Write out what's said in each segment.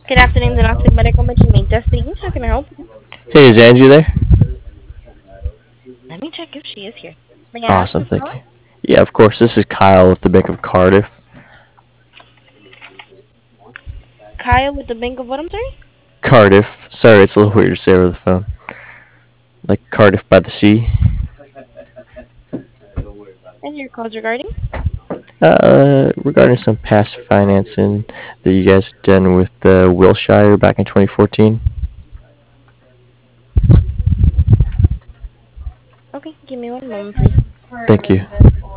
Good afternoon, Diagnostic Medical Management. Just speaking. How can I help you? Hey, is Angie there? Let me check if she is here. May I ask Awesome, who's thank calling? you. Yeah, of course. This is Kyle with the Bank of Cardiff. Kyle with the Bank of what? I'm sorry? Cardiff. Sorry, it's a little weird to say over the phone. Like Cardiff by the sea. And your call's regarding? Regarding some past financing that you guys have done with Wilshire back in 2014. Okay, give me one moment, please. Thank you.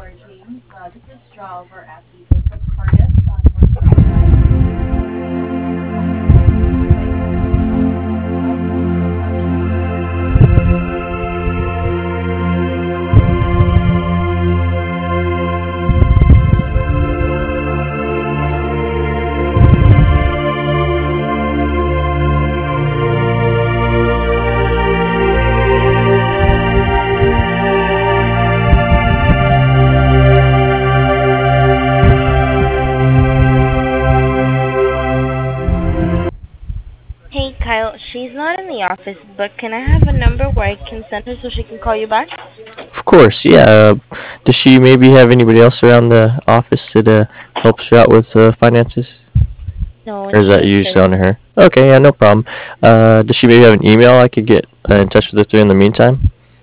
Hey, Kyle, she's not in the office, but can I have a number where I can send her so she can call you back? Of course, yeah. Does she maybe have anybody else around the office that helps her out with finances? No, Or it's is that just you her. selling to her? Okay, yeah, no problem. Does she maybe have an email I could get in touch with her through in the meantime?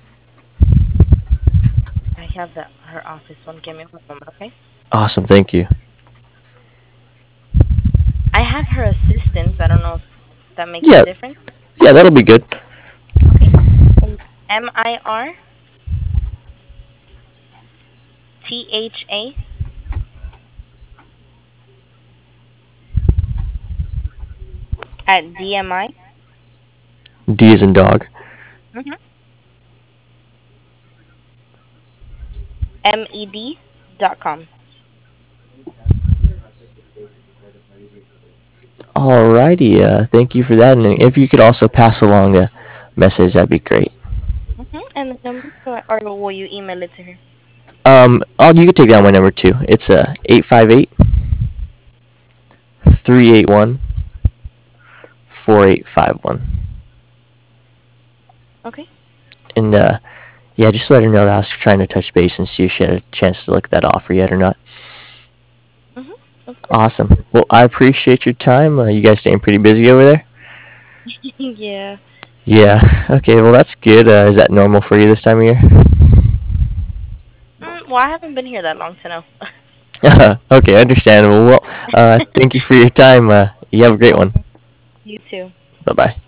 I have her office one. Give me one moment, okay? Awesome, thank you. I have her assistant. I don't know if that makes a Yeah, difference. yeah, that'll be good. Okay. MIRTHA at DMI. D is in dog. Mm-hmm. med.com. Alrighty, thank you for that. And if you could also pass along a message, that'd be great. Mm-hmm. And the number, or will you email it to her? You could take down my number too. It's 858-381-4851. Okay. And yeah, just let her know that I was trying to touch base and see if she had a chance to look at that offer yet or not. Mm-hmm. Of course. Awesome. Well, I appreciate your time. You guys staying pretty busy over there? Yeah. Yeah. Okay. Well, that's good. Is that normal for you this time of year? Well, I haven't been here that long to know. Okay, understandable. Well, thank you for your time. You have a great one. You too. Bye bye.